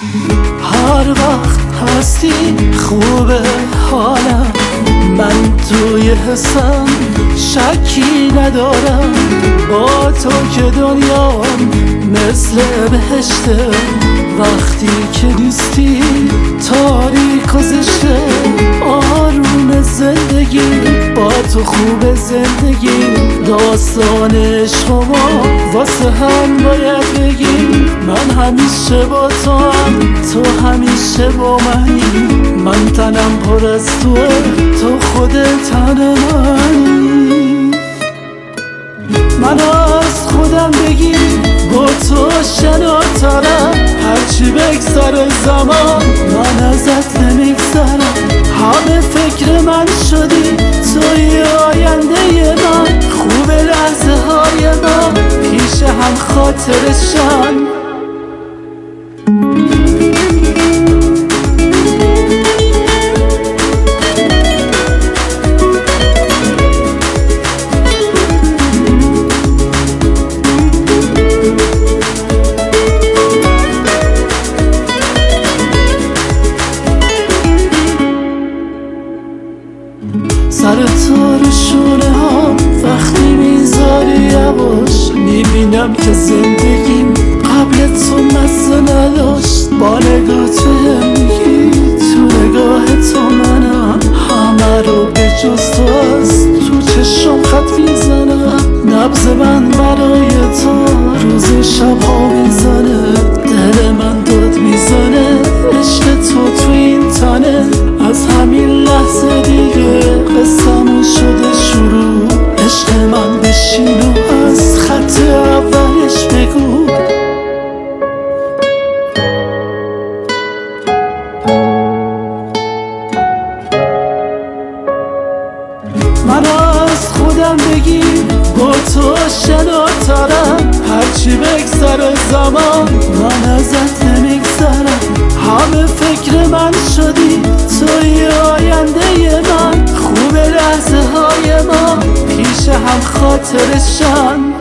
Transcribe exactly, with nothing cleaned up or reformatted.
هر وقت هستی خوبه حالم، من توی حسم شکی ندارم. با تو که دنیام مثل بهشته، وقتی که نیستی تاریک و زشته. آروم زندگی با تو خوب زندگی، داستان عشق ما واسه هم باید بگیم. من همیشه با تو هم، تو همیشه با منی. من تنم پر از توه، تو خودت تن منی. من از خودم بگیر با تو شناترم، هرچی بگذره زمان من ازت نمیگذرم. همه فکر من شدی توی آینده من، خوب لحظه های من پیش هم خاطرشن. سر تو رو شونه هم وقتی میذاری یواش، میبینم که زندگیم قبل تو مزه نداشت. با نگاه تو هم میگی تو نگاه تو منم، همه رو به جز تو از تو چشم خط میزنم. نبض من برای تو روز شب ها میزنه، دل من داد میزنه عشق تو تو این تنه. از همین لحظه دیگه قصه‌مون شده شروع، عشق من بشین و از خط اولش بگو. من از خودم بگیر با تو شناترم، هرچی بگذره زمان من ازت نمیگذرم. همه فکر من شدی توی آینده من، خوب لحظه های ما پیش هم خاطرشن.